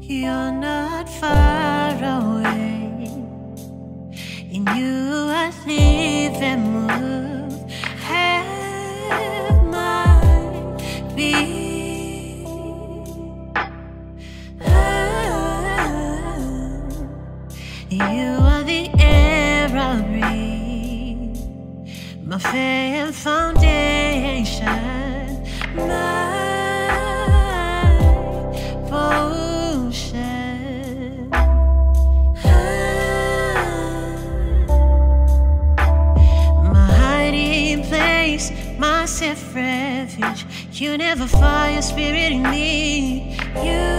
You're not far away. In you I live and move, have my being. You are the air I breathe, my firm foundation, my potion. My hiding place, my safe refuge. You never fire your spirit in me. You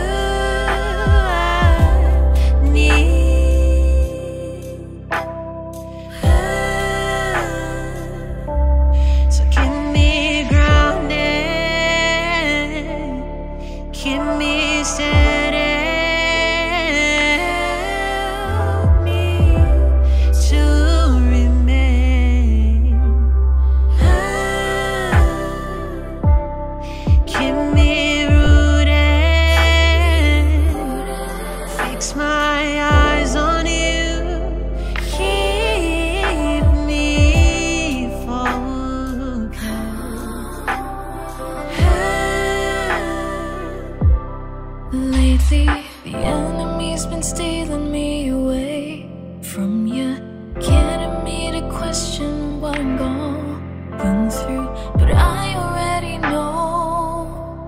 I need. Keep me steady, help me to remain. Keep me rooted, fix my eyes on you. Keep me focused. Lately, the enemy's been stealing me away from you, getting me to question what I'm going through. But I already know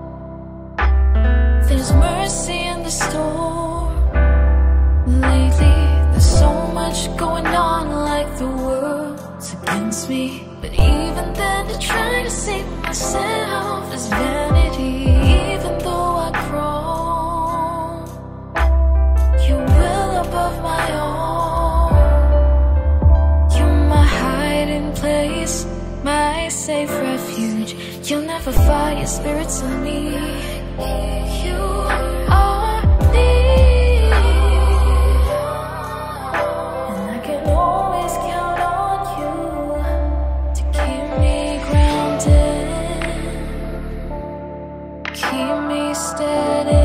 there's mercy in the storm. Lately, there's so much going on, like the world's against me. But even then, to try to save myself is vanity. Even though I crawl, you will above my own. You're my hiding place, my safe refuge. You'll never fight your spirits on me. You are near, and I can always count on you to keep me grounded, keep me steady.